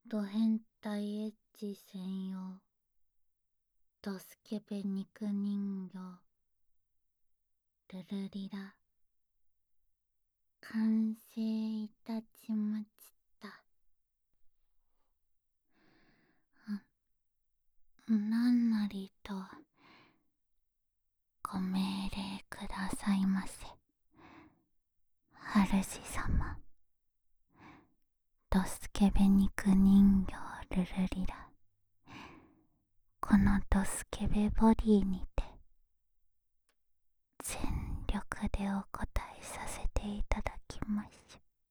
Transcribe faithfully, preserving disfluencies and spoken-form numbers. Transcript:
ド変態エッジ専用ドスケベ肉人形ルルリラ完成いたしました。何なりとご命令くださいませ。主様。ドスケベ肉人形ルルリラ、このドスケベボディにて全力でお答えさせていただきます。